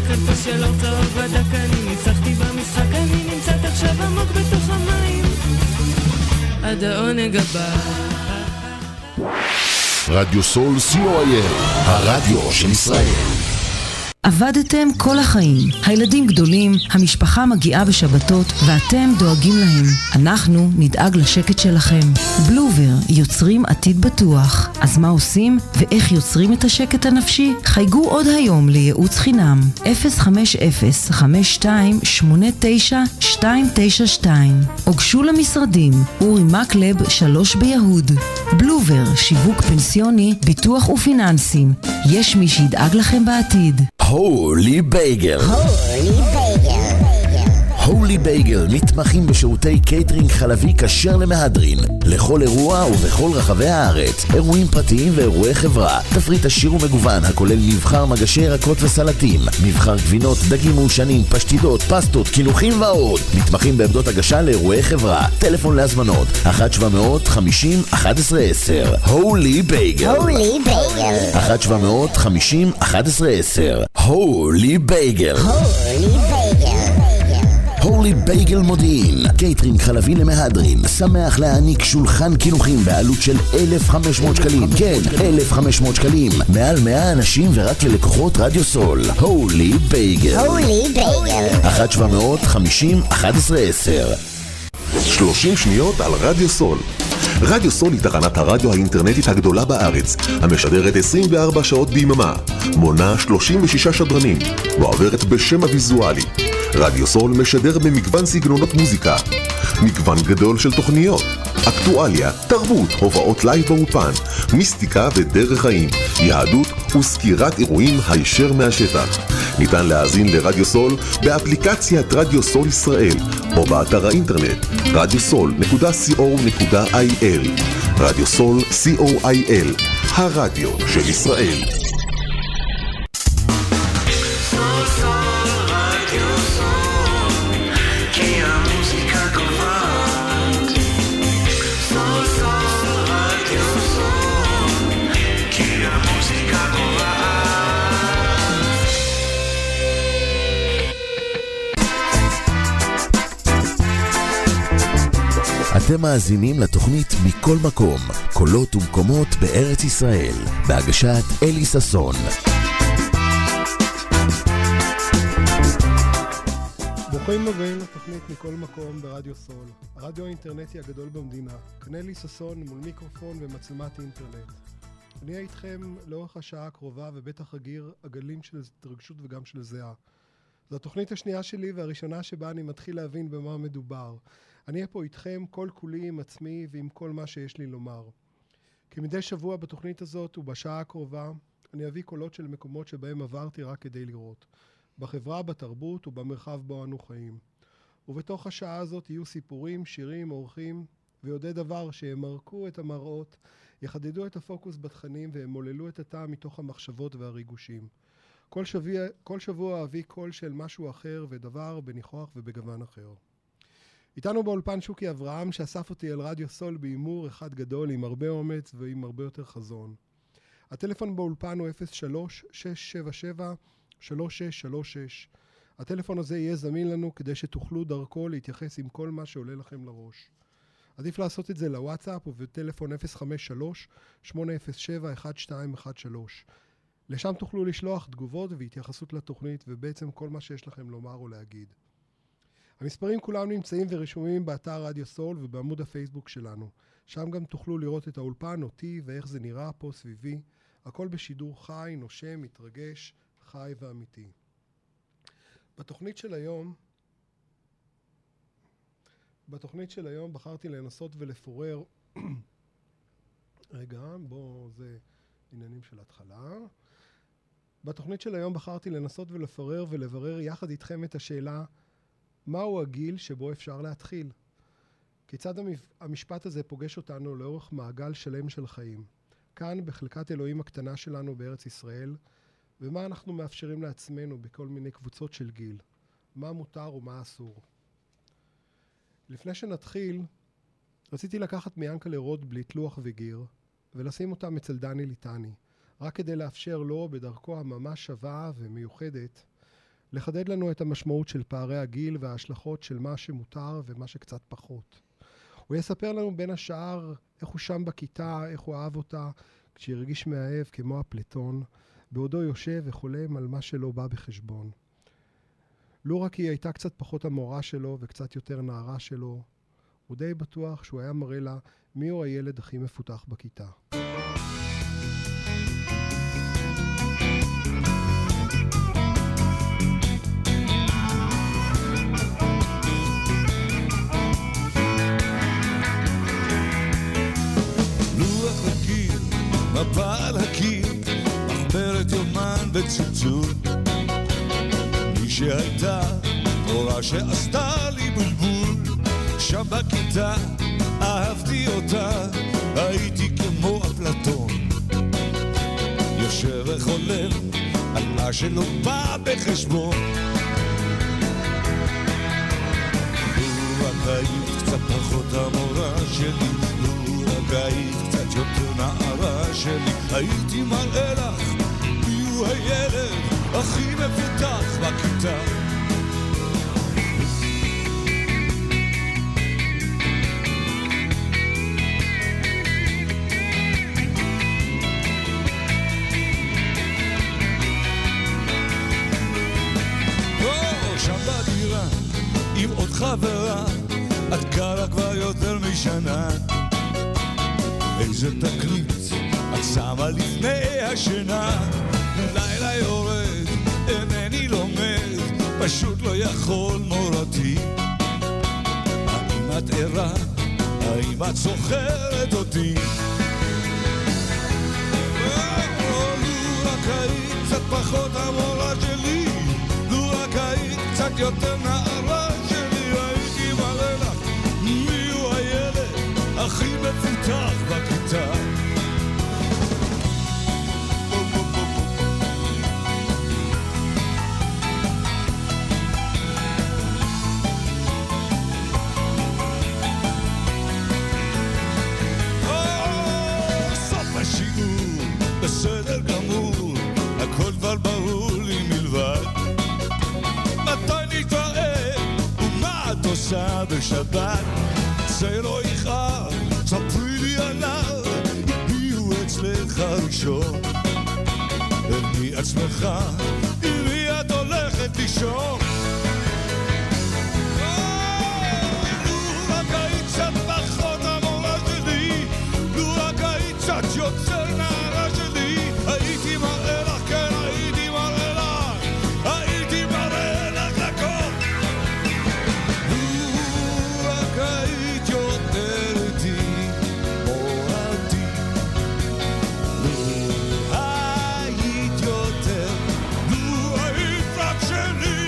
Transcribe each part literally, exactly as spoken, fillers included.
כרפס של אור צהוב ודק, אני ניצחתי במשחק, אני נמצאת עכשיו עמוק בתוך המים עד העונג הבא. רדיו סול סי או איי אל, הרדיו של ישראל. עבדתם כל החיים, הילדים גדולים, המשפחה מגיעה בשבתות ואתם דואגים להם. אנחנו נדאג לשקט שלכם. בלובר, יוצרים עתיד בטוח. אז מה עושים ואיך יוצרים את השקט הנפשי? חייגו עוד היום לייעוץ חינם אפס חמש אפס חמש שתיים שמונה תשע שתיים תשע שתיים. הוגשו למשרדים אורי מקלב שלוש ביהוד. בלובר, שיווק פנסיוני, ביטוח ופיננסים. יש מי שידאג לכם בעתיד. הולי בייגל. הולי בייגל. הולי בייגל מתמחים בשירותי קייטרינג חלבי כשר למהדרין לכל אירוע ובכל רחבי הארץ, אירועים פרטיים ואירועי חברה. תפריט עשיר ומגוון הכולל מבחר מגשי ירקות וסלטים, מבחר גבינות, דגים מעושנים, פשטידות, פסטות, קינוחים ועוד. מתמחים בעמדות הגשה לאירועי חברה. טלפון להזמנות אחת שבע מאות חמישים אחת עשרה עשר. הולי בייגל. הולי בייגל. אחת שבע מאות חמישים אחת עשרה עשר. הולי בייגל. הולי בייגל. הולי בייגל מודיעין, קייטרינג חלבי למהדרין, שמח להעניק שולחן קינוחים בעלות של אלף וחמש מאות שקלים. כן, אלף וחמש מאות שקלים. מעל מאה אנשים ורק ללקוחות רדיו סול. הולי בייגל. הולי בייגל. אחת שבע מאות חמישים אחת עשרה עשר. שלושים שניות על רדיו סול. רדיו סול היא תחנת הרדיו האינטרנטית הגדולה בארץ, המשדרת עשרים וארבע שעות ביממה, מונה שלושים ושישה שדרנים, ועוברת בשם הוויזואלי. רדיו סול משדר במגוון סגנונות מוזיקה, מגוון גדול של תוכניות, אקטואליה, תרבות, הופעות לייב באופן, מיסטיקה ודרך חיים, יהדות וסקירת אירועים הישר מהשטח. ניתן להאזין לרדיו סול באפליקציית רדיו סול ישראל או באתר האינטרנט רדיו סול נקודה סי או נקודה איי אל. רדיו סול סי או איי אל, הרדיו של ישראל. אתם מאזינים לתוכנית מכל מקום, קולות ומקומות בארץ ישראל, בהגשת אלי ססון. ברוכים הבאים לתוכנית מכל מקום ברדיו סול, הרדיו האינטרנטי הגדול במדינה. כאן אלי ססון מול מיקרופון ומצלמת אינטרנט. אני אהיה איתכם לאורך השעה הקרובה ובטח אגיר עגלים של התרגשות וגם של זהה. זו התוכנית השנייה שלי והראשונה שבה אני מתחיל להבין במה מדובר. אני אהיה פה איתכם כל כולי עם עצמי ועם כל מה שיש לי לומר. כמדי שבוע בתוכנית הזאת ובשעה הקרובה אני אביא קולות של מקומות שבהם עברתי רק כדי לראות. בחברה, בתרבות ובמרחב בו אנו חיים. ובתוך השעה הזאת יהיו סיפורים, שירים, אורחים ויודעי דבר שימרקו את המראות, יחדדו את הפוקוס בתכנים וימוללו את הטעם מתוך המחשבות והריגושים. כל שבוע, כל שבוע אביא קול של משהו אחר ודבר בניחוח ובגוון אחר. איתנו באולפן שוקי אברהם שאסף אותי אל רדיו סול באימור אחד גדול עם הרבה אומץ ועם הרבה יותר חזון. הטלפון באולפן הוא אפס שלוש שש שבע שבע שלוש שש שלוש שש. הטלפון הזה יהיה זמין לנו כדי שתוכלו דרכו להתייחס עם כל מה שעולה לכם לראש. עדיף לעשות את זה לוואטסאפ ובטלפון אפס חמש שלוש שמונה אפס שבע אחת שתיים אחת שלוש. לשם תוכלו לשלוח תגובות והתייחסות לתוכנית ובעצם כל מה שיש לכם לומר או להגיד. המספרים כולם נמצאים ורשומים באתר רדיו סול ובעמוד הפייסבוק שלנו. שם גם תוכלו לראות את האולפן, אותי ואיך זה נראה פה סביבי. הכל בשידור חי, נושם, מתרגש, חי ואמיתי. בתוכנית של היום, בתוכנית של היום בחרתי לנסות ולפורר, רגע, בוא, זה עניינים של התחלה. בתוכנית של היום בחרתי לנסות ולפורר ולברר יחד איתכם את השאלה, מהו הגיל שבו אפשר להתחיל? כיצד המשפט הזה פוגש אותנו לאורך מעגל שלם של חיים? כאן, בחלקת אלוהים הקטנה שלנו בארץ ישראל, ומה אנחנו מאפשרים לעצמנו בכל מיני קבוצות של גיל? מה מותר ומה אסור? לפני שנתחיל, רציתי לקחת מיאנקלה רוטבליט לוח וגיר, ולשים אותם אצל דני ליטני, רק כדי לאפשר לו בדרכו הממש שווה ומיוחדת, לחדד לנו את המשמעות של פערי הגיל וההשלכות של מה שמותר ומה שקצת פחות. הוא יספר לנו בין השאר איך הוא שם בכיתה, איך הוא אהב אותה, כשהרגיש מאהב כמו אפלטון, בעודו יושב וחולם על מה שלא בא בחשבון. לו רק היא הייתה קצת פחות המורה שלו וקצת יותר נערה שלו, הוא די בטוח שהוא היה מראה לה מי הוא הילד הכי מפותח בכיתה. לוח לקיר, מפה על הקיר, מחברת יומן וצלצול. מי שהייתה מורה שעשתה לי בלבול, שם בכיתה אהבתי אותה, הייתי כמו אפלטון, יושב וחולם על מה שלא בא בחשבון. לו רק היית קצת פחות המורה שלי, לו רק היית קצת יותר נערה שלי, הייתי מראה לך מי הוא הילד הכי מפותח בכיתה. עם עוד חברה, את גרה כבר יותר משנה. איזה תקליט את שמה לפני השינה. לילה יורד, אינני לומד, פשוט לא יכול מורתי. האם את ערה? האם את זוכרת אותי? לו רק היית קצת פחות המורה שלי, לו רק היית קצת יותר נערה שלי, הייתי מראה לך מי הוא הילד הכי מפותח בכיתה. סוף השיעור בסדר גמור, הכל כבר ברור לי מלבד מתי נתראה ומה את עושה בשבת. זה לא יכאב, ספרי לי עליו, מי הוא אצלך ראשון, ומי עצמך, עם מי את הולכת לישון. לו רק היית קצת פחות המורה שלי, לו רק היית קצת יותר נערה שלי, הייתי מראה לך, כן הייתי מראה לך, הייתי מראה לך לכל. לו רק היית יותר איתי, אוהבתי, לו היית יותר, לו היית רק שלי.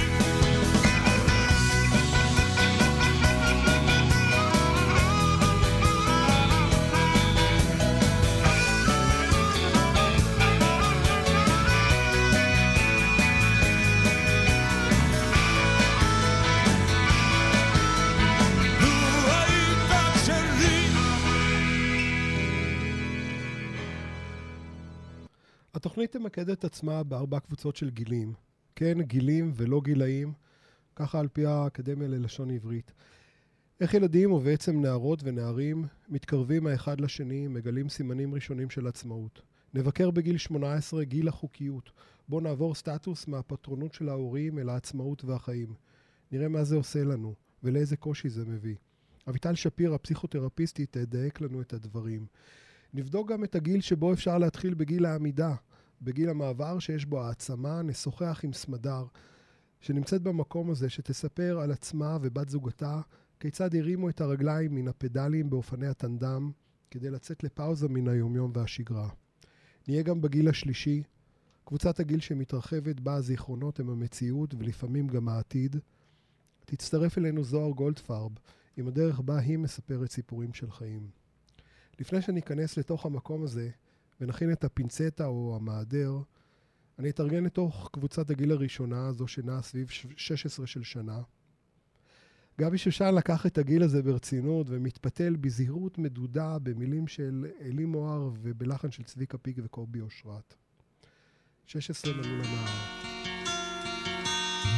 התוכנית תמקדת עצמה בארבע קבוצות של גילים. כן, גילים ולא גילאים, ככה על פי האקדמיה ללשון עברית. איך ילדים ובעצם נערות ונערים מתקרבים האחד לשני, מגלים סימנים ראשונים של עצמאות. נבקר בגיל שמונה עשרה, גיל החוקיות. בוא נעבור סטטוס מהפטרונות של ההורים אל העצמאות והחיים. נראה מה זה עושה לנו ולאיזה קושי זה מביא. אביטל שפיר, הפסיכותרפיסטית, תדייק לנו את הדברים. נבדוק גם את הגיל שבו אפשר להתחיל בגיל העמידה, בגיל המעבר שיש בו העצמה. נשוחח עם סמדר, שנמצאת במקום הזה, שתספר על עצמה ובת זוגתה, כיצד הרימו את הרגליים מן הפדלים באופני הטנדם, כדי לצאת לפאוזה מן היומיום והשגרה. נהיה גם בגיל השלישי, קבוצת הגיל שמתרחבת בה הזיכרונות הם המציאות ולפעמים גם העתיד. תצטרף אלינו זוהר גולדפרב, עם הדרך בה היא מספרת סיפורים של חיים. לפני שניכנס לתוך המקום הזה ונכין את הפינצטה או המעדר, אני אתארגן לתוך קבוצת הגיל הראשונה, זו שנעה סביב שש עשרה של שנה. גבי שושן לקח את הגיל הזה ברצינות ומתפתל בזהירות מדודה במילים של אלי מוהר ובלחן של צביקה פיק וקובי אושרת. שש עשרה מלאו לנער.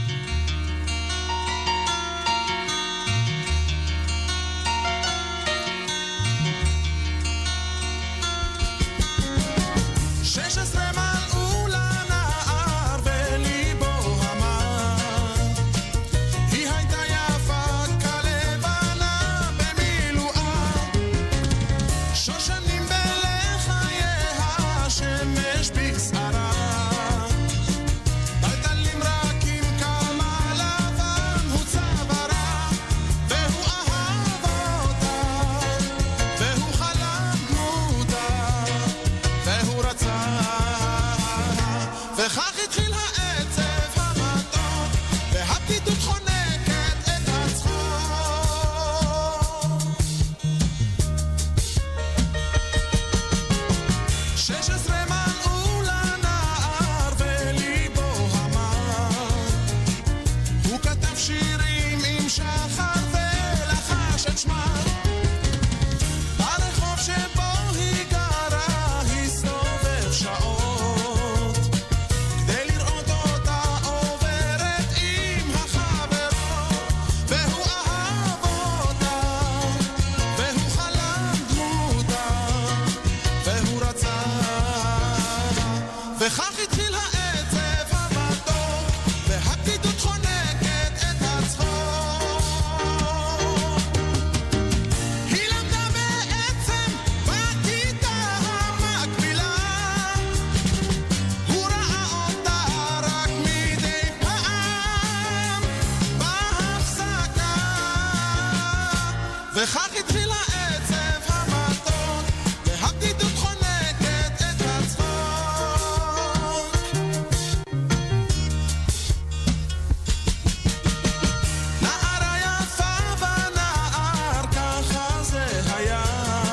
וכך התחיל העצב המתוק, והבדידות חונקת את הצחוק. נערה יפה ונער, ככה זה היה.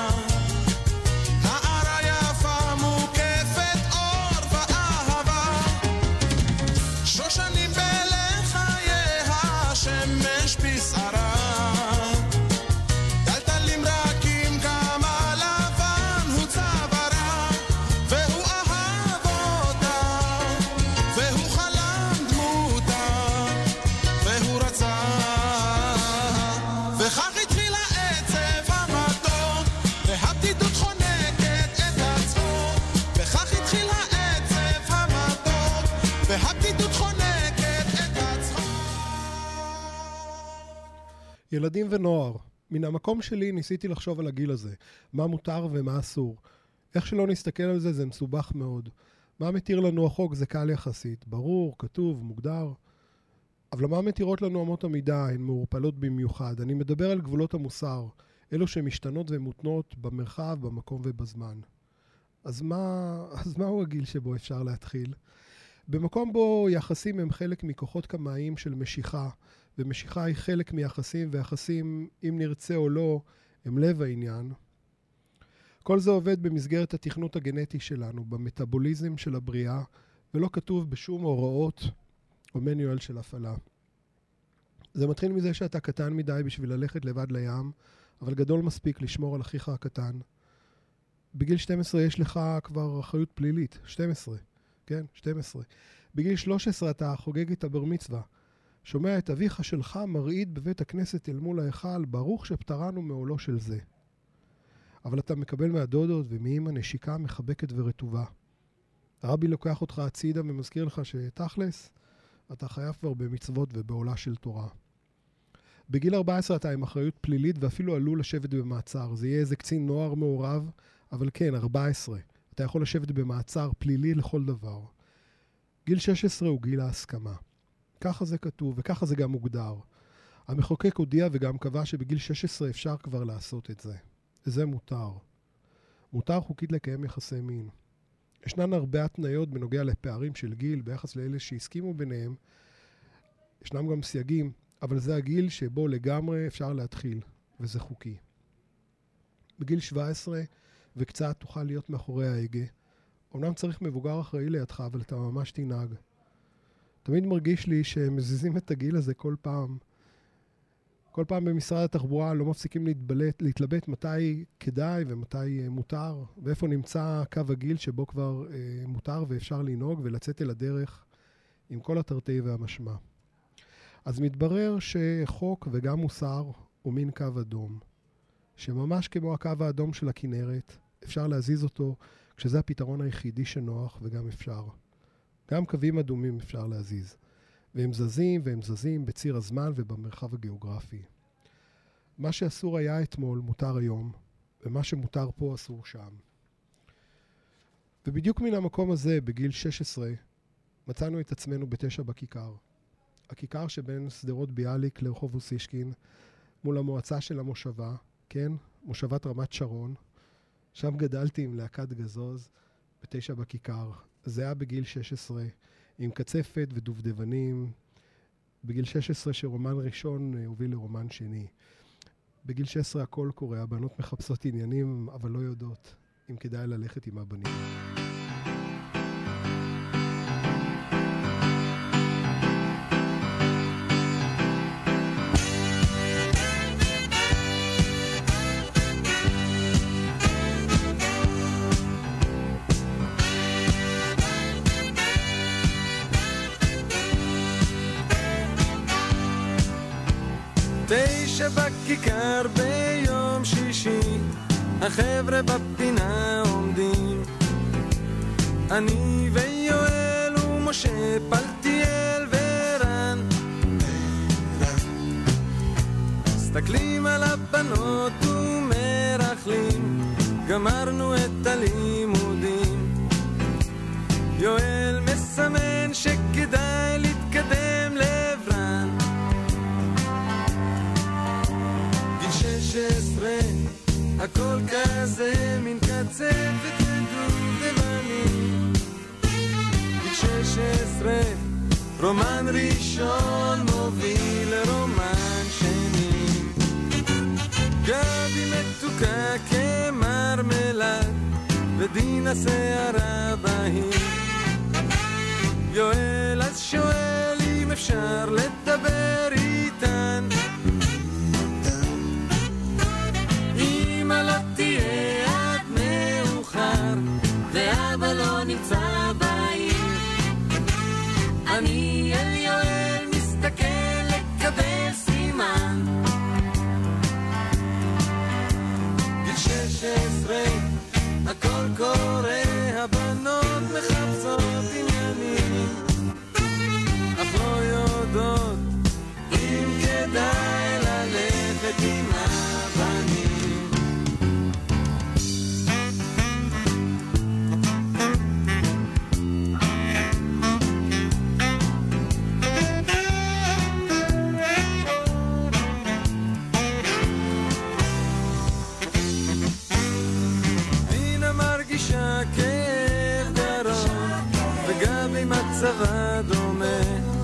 נערה יפה מוקפת אור ואהבה, שושנים בלחייה, שמש בשערה. ילדים ונוער. מן המקום שלי ניסיתי לחשוב על הגיל הזה. מה מותר ומה אסור. איך שלא נסתכל על זה, זה מסובך מאוד. מה מתיר לנו החוק זה קל יחסית. ברור, כתוב, מוגדר. אבל מה מתירות לנו אמות המידה? הן מעורפלות במיוחד. אני מדבר על גבולות המוסר. אלו שמשתנות ומותנות במרחב, במקום ובזמן. אז מה, אז מהו הגיל שבו אפשר להתחיל? במקום בו יחסים הם חלק מכוחות קמאיים של משיכה, ומשיכה היא חלק מיחסים, ויחסים, אם נרצה או לא, הם לב העניין. כל זה עובד במסגרת התכנות הגנטי שלנו, במטאבוליזם של הבריאה, ולא כתוב בשום הוראות או מניואל של הפעלה. זה מתחיל מזה שאתה קטן מדי בשביל ללכת לבד לים, אבל גדול מספיק לשמור על אחיך הקטן. בגיל שתים עשרה יש לך כבר אחריות פלילית, שתים עשרה, כן, שתים עשרה. בגיל שלוש עשרה אתה חוגג את הבר מצווה. שומע את אביך שלך מרעיד בבית הכנסת אל מול ההיכל, ברוך שפטרנו מעולו של זה. אבל אתה מקבל מהדודות ומאמא נשיקה מחבקת ורטובה. הרבי לוקח אותך הצידה ומזכיר לך שתכלס, אתה חייב כבר במצוות ובעולה של תורה. בגיל ארבע עשרה אתה עם אחריות פלילית ואפילו עלול לשבת במעצר. זה יהיה איזה קצין נוער מעורב, אבל כן, ארבע עשרה. אתה יכול לשבת במעצר פלילי לכל דבר. גיל שש עשרה הוא גיל ההסכמה. ככה זה כתוב וככה זה גם מוגדר. המחוקק הודיע וגם קבע שבגיל שש עשרה אפשר כבר לעשות את זה. וזה מותר. מותר חוקית לקיים יחסי מין. ישנן הרבה התניות בנוגע לפערים של גיל ביחס לאלה שהסכימו ביניהם. ישנם גם סייגים, אבל זה הגיל שבו לגמרי אפשר להתחיל, וזה חוקי. בגיל שבע עשרה וקצת תוכל להיות מאחורי ההגה. אמנם צריך מבוגר אחראי לידך, אבל אתה ממש תנהג. תמיד מרגיש לי שמזיזים את הגיל הזה כל פעם. כל פעם במשרד התחבורה לא מפסיקים להתבלט, להתלבט מתי כדאי ומתי מותר, ואיפה נמצא קו הגיל שבו כבר אה, מותר ואפשר לנהוג ולצאת אל הדרך עם כל התרתי והמשמע. אז מתברר שחוק וגם מוסר הוא מין קו אדום, שממש כמו הקו האדום של הכנרת, אפשר להזיז אותו כשזה הפתרון היחידי שנוח וגם אפשר. גם קווים אדומים אפשר להזיז. והם זזים והם זזים בציר הזמן ובמרחב הגיאוגרפי. מה שאסור היה אתמול מותר היום, ומה שמותר פה אסור שם. ובדיוק מן המקום הזה, בגיל שש עשרה, מצאנו את עצמנו בתשע בכיכר. הכיכר שבין סדרות ביאליק לרחוב אוסישקין, מול המועצה של המושבה, כן, מושבת רמת שרון. שם גדלתי עם להקת גזוז בתשע בכיכר. זה היה בגיל שש עשרה. עם קצפת ודובדבנים, בגיל שש עשרה שרומן ראשון הוביל לרומן שני. בגיל שש עשרה הכל קורה, הבנות מחפשות עניינים, אבל לא יודעות אם כדאי ללכת עם הבנים. תשע בכיכר ביום שישי, החבר'ה בפינה עומדים, אני ויואל ומשה, פלטיאל ורן, מסתכלים על הבנות ומרחלים, גמרנו את הלימודים. יואל מסמן שכדאי להתקדם לעברן, גיל שש רומן ראשון מוביל לרומן שני. גבי מתוקה כמרמלד ודינה שערה בהיר. יואל אז שואל אם אפשר לדבר איתן. אמא לא תהיה עד מאוחר ואבא לא נמצא בעיר. אני אל יואל מסתכל לקבל סימן. גיל שש עשרה הכל קורה, הבנות מחפשות עניינים אך לא יודעות אם כדאי ללכת עם הבנים. כאב גרון וגבי מצבה דומה.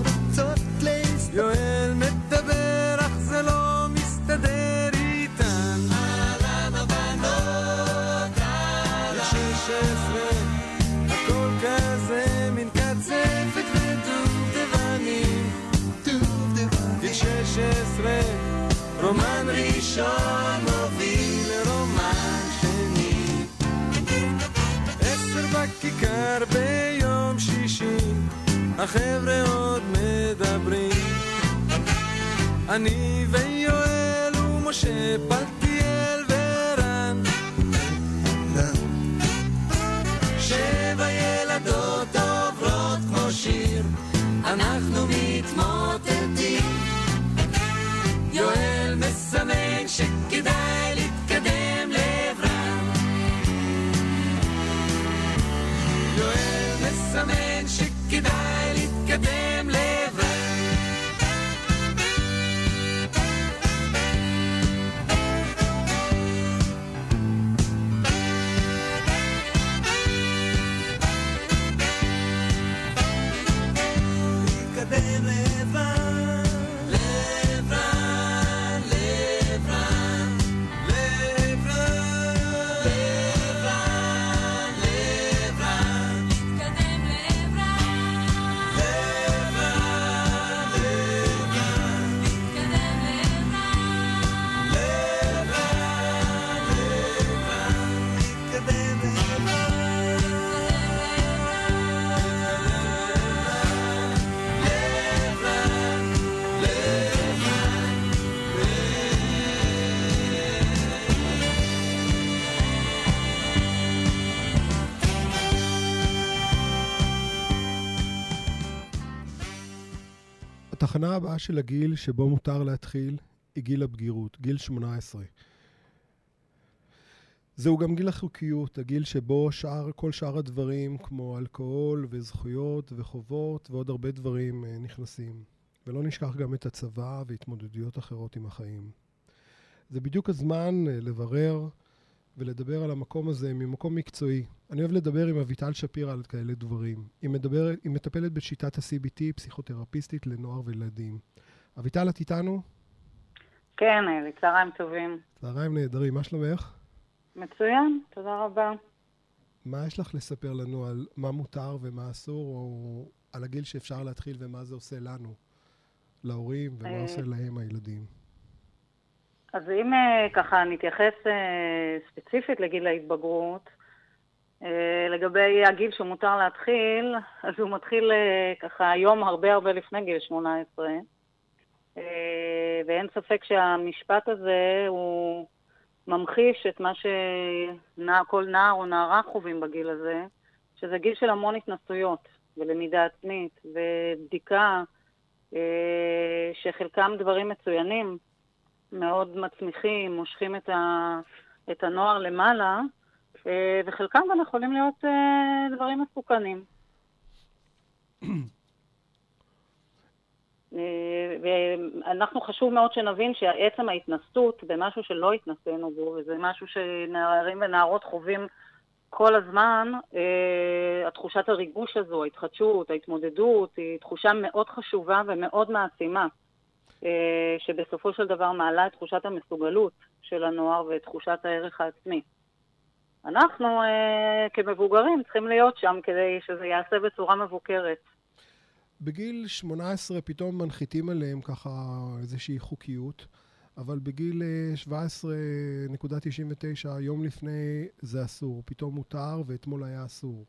יואל מדבר אך זה לא מסתדר איתן. אהלן הבנות, אהלן. שש עשרה הכל כזה מין קצפת ודובדבנים. גיל שש עשרה רומן ראשון מוביל לרומן שני. עשר בכיכר ביום שישי החבר'ה עוד מדברים. אני ויואל ומשה פלטיאל ורן. שבע ילדות עוברות כמו שיר, אנחנו מתמוטטים. יואל מסמן שכדאי להתקדם לעברם. יואל מסמן שכדאי להתקדם לעברם. להתקדם לעברם. לעברם, לעברם, לעברם, לעברם, לעברם. להתקדם לעברם. לעברם, לעברם. להתקדם לעברם. לעברם, לעברם. להתקדם לעברם. התחנה הבאה של הגיל שבו מותר להתחיל היא גיל הבגירות, גיל שמונה עשרה. זהו גם גיל החוקיות, הגיל שבו שאר, כל שאר הדברים כמו אלכוהול וזכויות וחובות ועוד הרבה דברים נכנסים. ולא נשכח גם את הצבא והתמודדויות אחרות עם החיים. זה בדיוק הזמן לברר ולדבר על המקום הזה ממקום מקצועי. אני אוהב לדבר עם אביטל שפירא על כאלה דברים. היא, מדבר, היא מטפלת בשיטת ה-סי בי טי, פסיכותרפיסטית לנוער וילדים. אביטל, את איתנו? כן, אלי, צהריים טובים. צהריים נהדרים, מה שלומך? מצוין, תודה רבה. מה יש לך לספר לנו על מה מותר ומה אסור, או על הגיל שאפשר להתחיל ומה זה עושה לנו, להורים, ומה עושה להם הילדים? אז אם ככה נתייחס ספציפית לגיל ההתבגרות, לגבי הגיל שמותר להתחיל, אז הוא מתחיל ככה היום הרבה הרבה לפני גיל שמונה עשרה, ואין ספק שהמשפט הזה הוא ממחיש את מה שכל נער או נערה חווים בגיל הזה, שזה גיל של המון התנסויות ולמידה עצמית ובדיקה, שחלקם דברים מצוינים, מאוד מצמיחים, מושכים את, ה, את הנוער למעלה, וחלקם גם יכולים להיות דברים מסוכנים. ואנחנו חשוב מאוד שנבין שעצם ההתנסות במשהו שלא התנסינו בו, וזה משהו שנערים ונערות חווים כל הזמן, אה, התחושת הריגוש הזו, ההתחדשות, ההתמודדות, היא תחושה מאוד חשובה ומאוד מעצימה, אה, שבסופו של דבר מעלה את תחושת המסוגלות של הנוער ואת תחושת הערך העצמי. אנחנו אה, כמבוגרים צריכים להיות שם כדי שזה יעשה בצורה מבוקרת. בגיל שמונה עשרה פתאום מנחיתים עליהם ככה איזושהי חוקיות, אבל בגיל שבע עשרה נקודה תשעים ותשע, יום לפני זה אסור, פתאום מותר ואתמול היה אסור.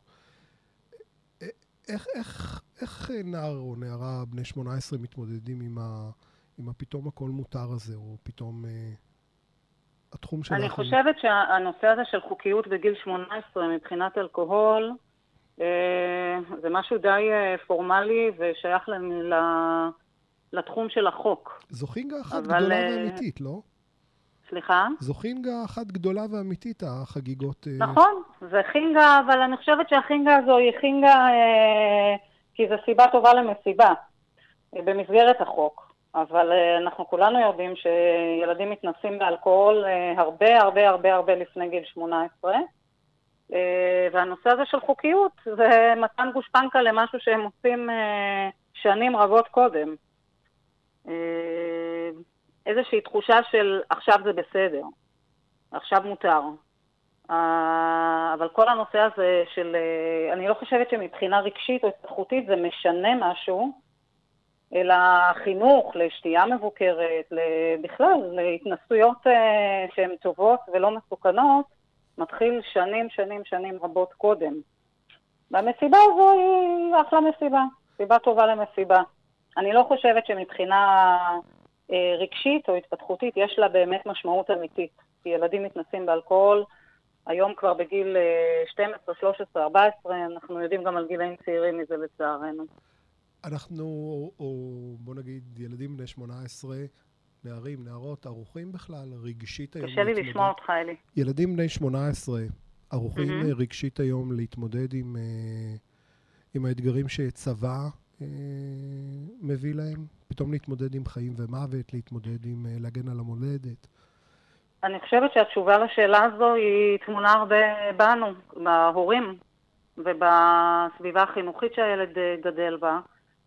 איך, איך, איך נער או נערה בני שמונה עשרה מתמודדים עם, ה, עם הפתאום הכל מותר הזה, או פתאום אה, התחום שלכם? אני חושבת שהנושא הזה של חוקיות בגיל שמונה עשרה מבחינת אלכוהול, אה, זה משהו די אה, פורמלי ושייך ל... לתחום של החוק. זו חינגה אחת אבל, גדולה uh, ואמיתית, לא? סליחה? זו חינגה אחת גדולה ואמיתית, החגיגות. נכון, זה חינגה, אבל אני חושבת שהחינגה הזו היא חינגה, uh, כי זו סיבה טובה למסיבה, uh, במסגרת החוק. אבל uh, אנחנו כולנו יודעים שילדים מתנסים באלכוהול uh, הרבה הרבה הרבה הרבה לפני גיל שמונה עשרה, uh, והנושא הזה של חוקיות זה מתן גושפנקה למשהו שהם עושים uh, שנים רבות קודם. איזושהי תחושה של עכשיו זה בסדר, עכשיו מותר. אבל כל הנושא הזה של, אני לא חושבת שמבחינה רגשית או התפתחותית זה משנה משהו, אלא חינוך לשתייה מבוקרת, בכלל, להתנסויות שהן טובות ולא מסוכנות, מתחיל שנים, שנים, שנים רבות קודם. והמסיבה הזו היא אחלה מסיבה, סיבה טובה למסיבה. אני לא חושבת שמבחינה אה, רגשית או התפתחותית יש לה באמת משמעות אמיתית. כי ילדים מתנסים באלכוהול, היום כבר בגיל אה, שתים עשרה, שלוש עשרה, ארבע עשרה, אנחנו יודעים גם על גילאים צעירים מזה לצערנו. אנחנו, או בוא נגיד, ילדים בני שמונה עשרה, נערים, נערות, ערוכים בכלל, רגשית היום. קשה לי לשמוע אותך, אלי. ילדים בני שמונה עשרה, ערוכים mm-hmm. רגשית היום להתמודד עם, עם האתגרים שצבא מביא להם, פתאום להתמודד עם חיים ומוות, להתמודד עם להגן על המולדת. אני חושבת שהתשובה לשאלה הזו היא תמונה הרבה בנו, בהורים ובסביבה החינוכית שהילד גדל בה.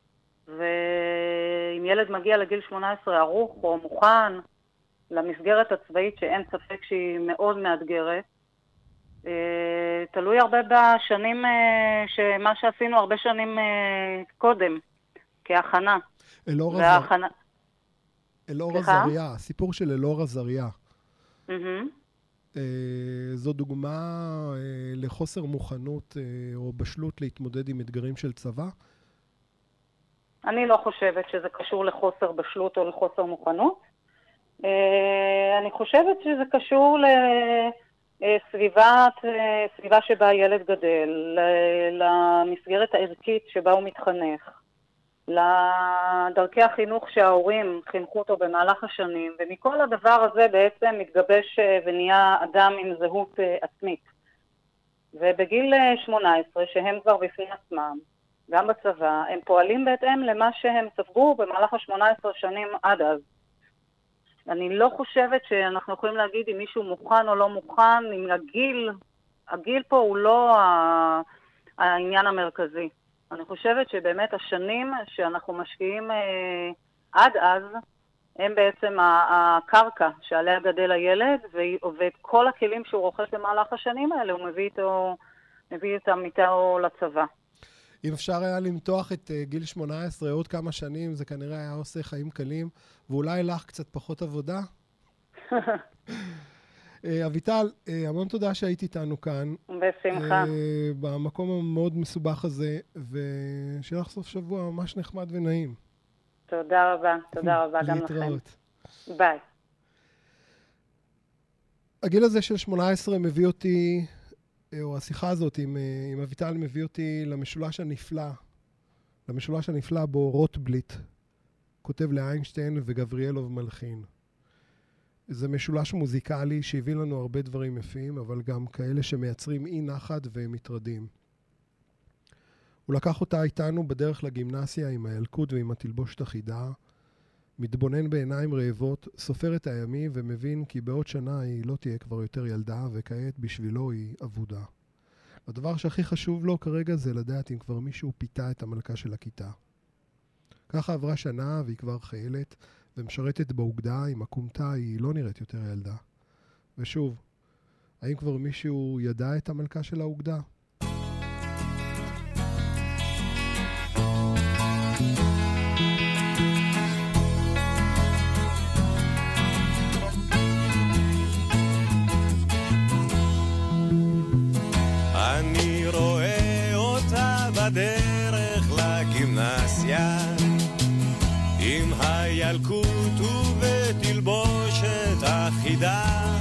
ואם ילד מגיע לגיל שמונה עשרה ערוך או מוכן למסגרת הצבאית שאין ספק שהיא מאוד מאתגרת, תלוי הרבה בשנים, שמה שעשינו הרבה שנים קודם, כהכנה. אלאור והכנה... אלאור עזריה, הסיפור של אלאור עזריה. Mm-hmm. זו דוגמה לחוסר מוכנות או בשלות להתמודד עם אתגרים של צבא? אני לא חושבת שזה קשור לחוסר בשלות או לחוסר מוכנות. אני חושבת שזה קשור ל... סביבת, סביבה שבה הילד גדל, למסגרת הערכית שבה הוא מתחנך, לדרכי החינוך שההורים חינכו אותו במהלך השנים, ומכל הדבר הזה בעצם מתגבש ונהיה אדם עם זהות עצמית. ובגיל שמונה עשרה, שהם כבר בפני עצמם, גם בצבא, הם פועלים בהתאם למה שהם ספגו במהלך ה-שמונה עשרה שנים עד אז. אני לא חושבת שאנחנו יכולים להגיד אם מישהו מוכן או לא מוכן, אם הגיל, הגיל פה הוא לא העניין המרכזי. אני חושבת שבאמת השנים שאנחנו משקיעים אה, עד אז, הם בעצם הקרקע שעליה גדל הילד, ואת כל הכלים שהוא רוכש במהלך השנים האלה, הוא מביא איתו, מביא איתם איתו לצבא. אם אפשר היה למתוח את uh, גיל שמונה עשרה עוד כמה שנים, זה כנראה היה עושה חיים קלים, ואולי לך קצת פחות עבודה. uh, אביטל, uh, המון תודה שהיית איתנו כאן. בשמחה. Uh, במקום המאוד מסובך הזה, ושיהיה לך סוף שבוע ממש נחמד ונעים. תודה רבה, תודה רבה גם לכם. להתראות. ביי. הגיל הזה של שמונה עשרה מביא אותי... או השיחה הזאת עם, עם אביטל מביא אותי למשולש הנפלא, למשולש הנפלא בו רוטבליט כותב לאיינשטיין וגבריאלוב מלחין. זה משולש מוזיקלי שהביא לנו הרבה דברים יפים, אבל גם כאלה שמייצרים אי נחת והם מתרדים. הוא לקח אותה איתנו בדרך לגימנסיה עם הילקוט ועם התלבושת החידה, מתבונן בעיניים רעבות, סופר את הימים ומבין כי בעוד שנה היא לא תהיה כבר יותר ילדה, וכעת בשבילו היא עבודה. הדבר שהכי חשוב לו כרגע זה לדעת אם כבר מישהו פיתה את המלכה של הכיתה. ככה עברה שנה והיא כבר חיילת ומשרתת באוגדה עם הקומתה, היא לא נראית יותר ילדה. ושוב, האם כבר מישהו ידע את המלכה של האוגדה? אני רואה אותה בדרך לגימנסיה עם הילקוט ובתלבושת אחידה,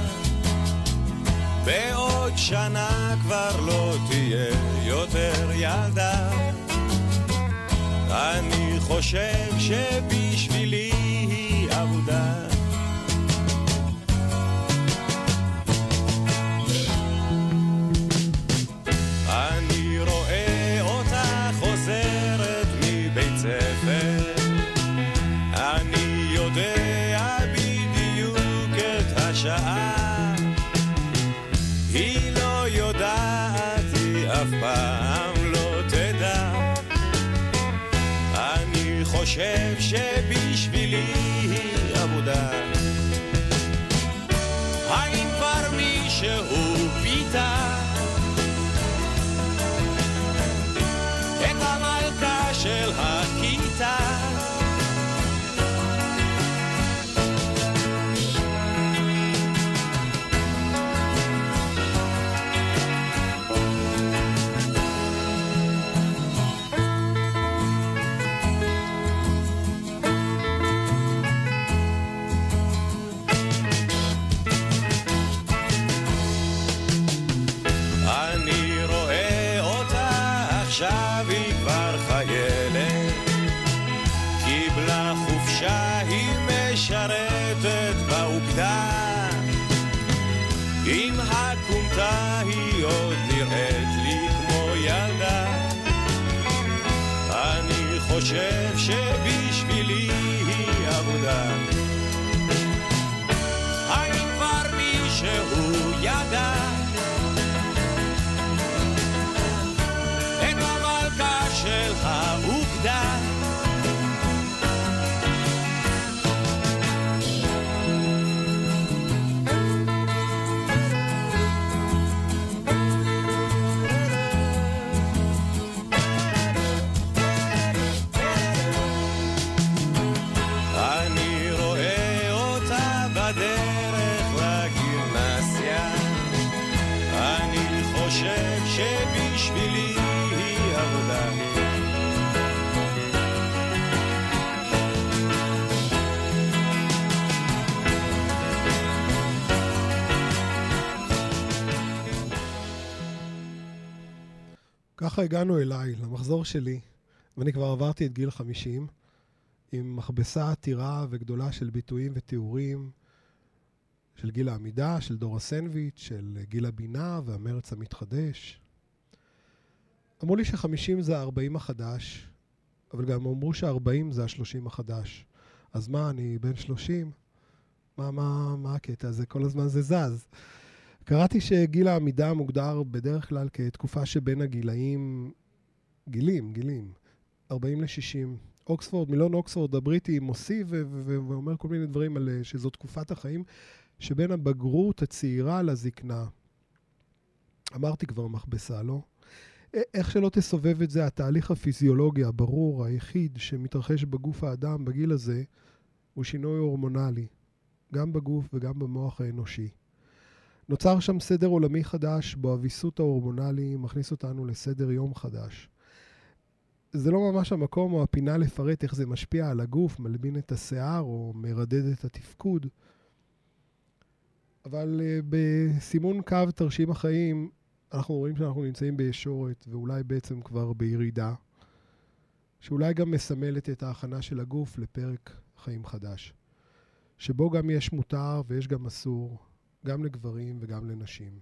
בעוד שנה כבר לא תהיה יותר ילדה. אני חושב שבשבילי היא עבודה. אני רואה אותה חוזרת מבית ספר, אני יודע בדיוק את השעה, היא לא יודעת, היא אף פעם לא תדע. אני חושב שבשבילי היא עבודה. האם כבר מישהו פיתה את המלכה של הכיתה? עכשיו היא כבר חיילת, קיבלה חופשה, היא משרתת באוגדה. עם הקומתה היא עוד נראית לי כמו ילדה. אני חושב שבשבילי היא עבודה. האם כבר מישהו ידע של האוגדה? אני רואה אותה בדרך לגימנסיה, אני חושב שבשבילי היא עבודה. ככה הגענו אליי, למחזור שלי, ואני כבר עברתי את גיל חמישים, עם מכבסה עתירה וגדולה של ביטויים ותיאורים, של גיל העמידה, של דור הסנדוויץ', של גיל הבינה והמרץ המתחדש. אמרו לי שחמישים זה ה-ארבעים החדש, אבל גם אמרו ש-ארבעים זה ה-שלושים החדש. אז מה, אני בן שלושים? מה, מה, מה הקטע הזה? כל הזמן זה זז. קראתי שגיל העמידה מוגדר בדרך כלל כתקופה שבין הגילאים, גילים, גילים, ארבעים ל-שישים. אוקספורד, מילון אוקספורד הבריטי מוסיף ואומר כל מיני דברים על שזו תקופת החיים שבין הבגרות הצעירה לזקנה. אמרתי כבר מכבסה, לא? איך שלא תסובב את זה, התהליך הפיזיולוגי הברור, היחיד שמתרחש בגוף האדם בגיל הזה, הוא שינוי הורמונלי, גם בגוף וגם במוח האנושי. נוצר שם סדר עולמי חדש, בו הוויסות ההורמונלי מכניס אותנו לסדר יום חדש. זה לא ממש המקום או הפינה לפרט איך זה משפיע על הגוף, מלבין את השיער או מרדד את התפקוד. אבל uh, בסימון קו תרשים החיים, אנחנו רואים שאנחנו נמצאים בישורת, ואולי בעצם כבר בירידה, שאולי גם מסמלת את ההכנה של הגוף לפרק חיים חדש, שבו גם יש מותר ויש גם אסור, גם לגברים וגם לנשים.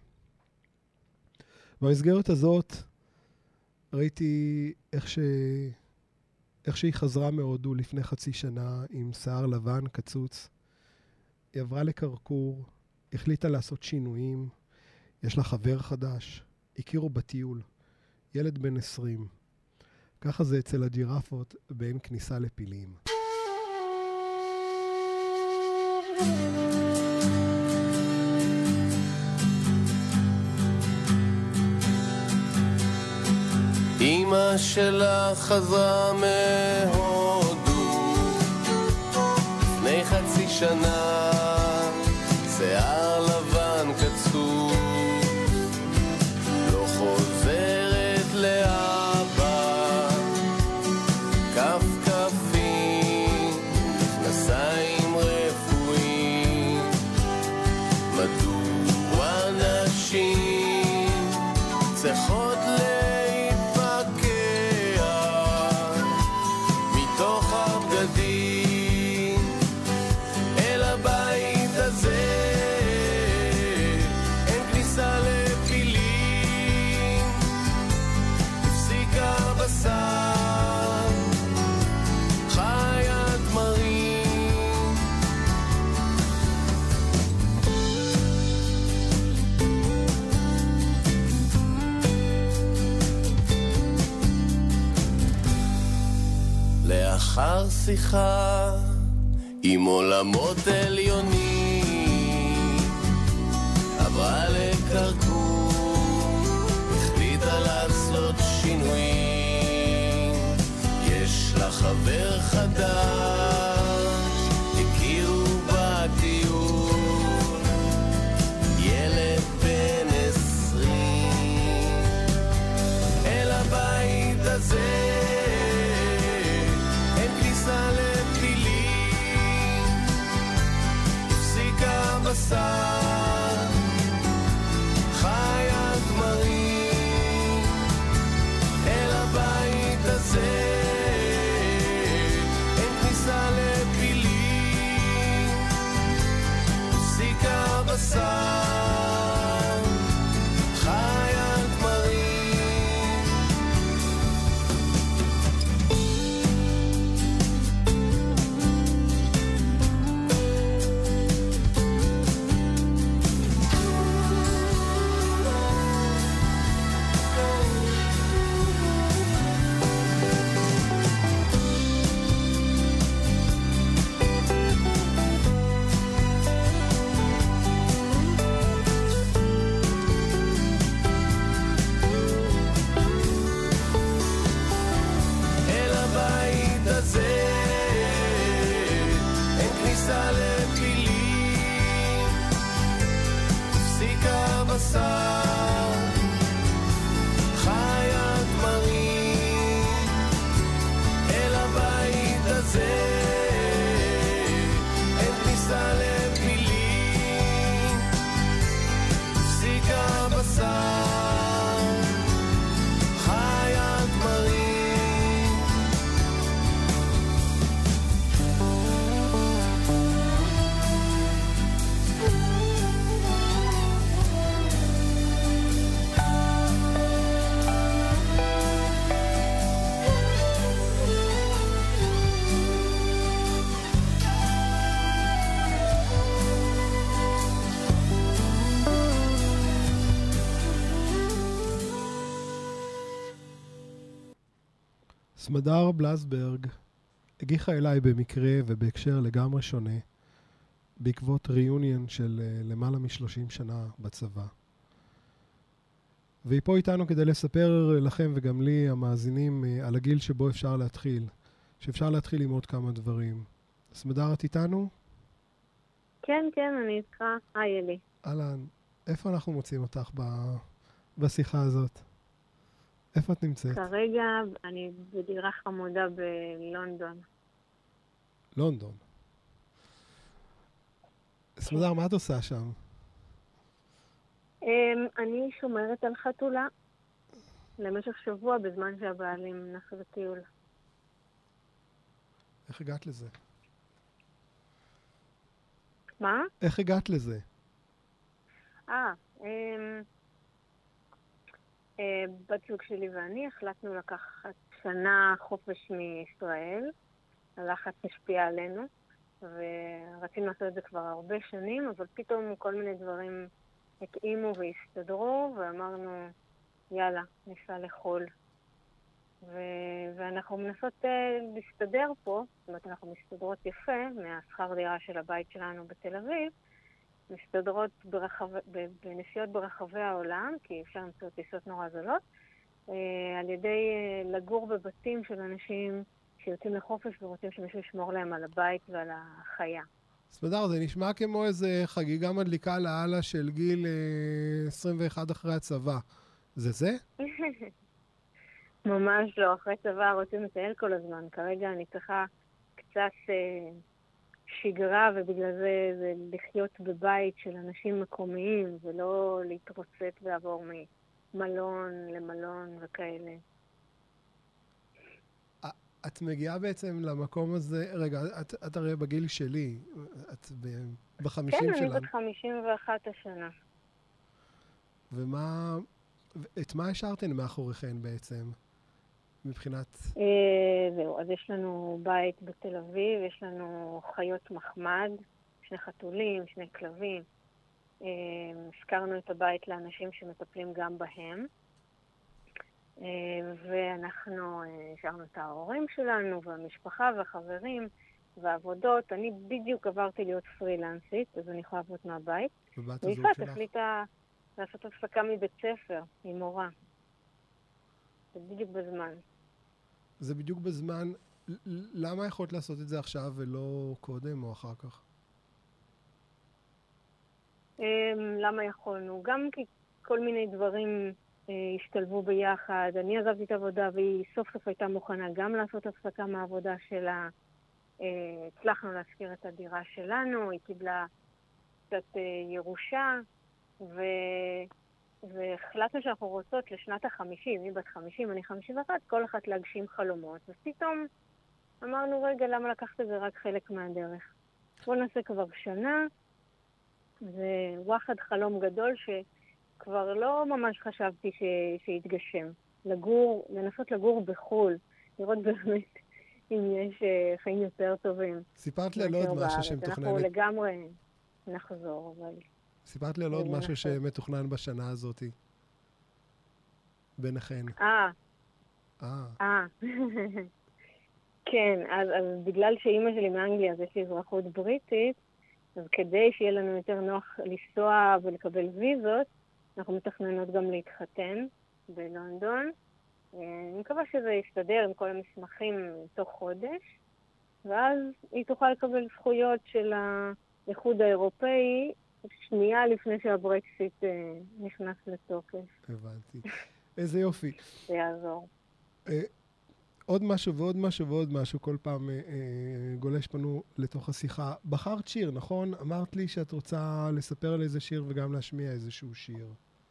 במסגרת הזאת ראיתי איך, ש... איך שהיא חזרה מהודו לפני חצי שנה עם שיער לבן קצוץ. היא עברה לקרקור, החליטה לעשות שינויים, יש לה חבר חדש, הכירו בטיול, ילד בן עשרים. ככה זה אצל הג'ירפות בין כניסה לפילים. אמא שלה חזרה מהודו לפני חצי שנה, שיער לבן קצור, לא חוזרת לאבא, כף כפים, מכנסיים רפואיים. מדוע נשים צריכות לאחר שיחה עם עולמות עליונים, עברה לקרקור, החליטה לעשות שינויים. יש לה חבר חדש, הכירו בטיול, ילד בן עשרים. אל הבית הזה בשר, חיית גמרים. אל הבית הזה אין כניסה לפילים, הפסיקה בשר, חיית גמרים. סמדר בלזברג הגיחה אליי במקרה ובהקשר לגמרי שונה, בעקבות ריוניון של למעלה משלושים שנה בצבא. והיא פה איתנו כדי לספר לכם וגם לי, המאזינים, על הגיל שבו אפשר להתחיל, שאפשר להתחיל עם עוד כמה דברים. סמדר, את איתנו? כן, כן, אני איתך. היי אלי. אהלן, איפה אנחנו מוצאים אותך ב... בשיחה הזאת? איפה את נמצאת? כרגע אני בדירה חמודה בלונדון. לונדון. סמדר, מה את עושה שם? אני שומרת על חתולה למשך שבוע בזמן שהבעלים נחזו טיול. איך הגעת לזה? מה? איך הגעת לזה? אה, בת זוג שלי ואני החלטנו לקחת שנה חופש מישראל. הלחץ השפיע עלינו, ורצינו לעשות את זה כבר הרבה שנים, אבל פתאום כל מיני דברים התאימו והסתדרו, ואמרנו, יאללה, ניסע לחול. ו- ואנחנו מנסות uh, להסתדר פה, זאת אומרת, אנחנו מסתדרות יפה מהשכר דירה של הבית שלנו בתל אביב, מסתדרות ברחב... בנסיעות ברחבי העולם, כי אפשר למצוא טיסות נורא זולות, uh, על ידי uh, לגור בבתים של אנשים שיוצאים לחופש ורוצים שמישהו ישמור להם על הבית ועל החיה. סמדר, זה נשמע כמו איזה חגיגה מדליקה לאללה של גיל uh, עשרים ואחת אחרי הצבא. זה זה? ממש לא, אחרי צבא רוצים לטייל כל הזמן. כרגע אני צריכה קצת אה, שגרה, ובגלל זה זה לחיות בבית של אנשים מקומיים, ולא להתרוצץ ולעבור ממלון למלון וכאלה. את מגיעה בעצם למקום הזה, רגע, את, את הרי בגיל שלי, את בחמישים שלנו. כן, אני בת חמישים ואחת השנה. ומה, את מה השארתן מאחוריכן בעצם? מבחינת... זהו, אז יש לנו בית בתל אביב, יש לנו חיות מחמד, שני חתולים, שני כלבים. הזכרנו את הבית לאנשים שמטפלים גם בהם. ואנחנו השארנו את ההורים שלנו, והמשפחה והחברים והעבודות. אני בדיוק עברתי להיות פרילנסית, אז אני יכולה לעבוד מהבית. ויפעת החליטה לעשות הפסקה מבית ספר, עם מורה. זה בדיוק בזמן. זה בדיוק בזמן. למה יכולת לעשות את זה עכשיו ולא קודם או אחר כך? למה יכולנו? גם כי כל מיני דברים השתלבו ביחד. אני עזבתי את העבודה והיא סוף סוף הייתה מוכנה גם לעשות הפסקה מהעבודה שלה. הצלחנו להזכיר את הדירה שלנו, היא קיבלה קצת ירושה, ו... והחלטנו שאנחנו רוצות לשנת החמישים, היא בת חמישים, אני חמישים ואחת, כל אחת להגשים חלומות. ופתאום אמרנו, רגע, למה לקחת את זה רק חלק מהדרך? בוא נעשה כבר שנה, זה וואחד חלום גדול שכבר לא ממש חשבתי ש... שיתגשם. לגור, לנסות לגור בחול, לראות באמת אם יש חיים יותר טובים. סיפרת לי על עוד משהו שמתוכננת. אנחנו לגמרי נחזור, אבל... סיפרת לי על עוד משהו שמתוכנן בשנה הזאת. ביניכן. אה. אה. אה. כן, אז, אז בגלל שאימא שלי מאנגליה, אז יש לי אזרחות בריטית, אז כדי שיהיה לנו יותר נוח לנסוע ולקבל ויזות, אנחנו מתכננות גם להתחתן בלונדון. אני מקווה שזה יסתדר עם כל המסמכים תוך חודש, ואז היא תוכל לקבל זכויות של האיחוד האירופאי, שנייה לפני שהברקסיט אה, נכנס לתוקף. הבנתי. איזה יופי. זה יעזור. אה, עוד משהו ועוד משהו ועוד משהו, כל פעם אה, אה, גולש פנו לתוך השיחה. בחרת שיר, נכון? אמרת לי שאת רוצה לספר על איזה שיר וגם להשמיע איזשהו שיר.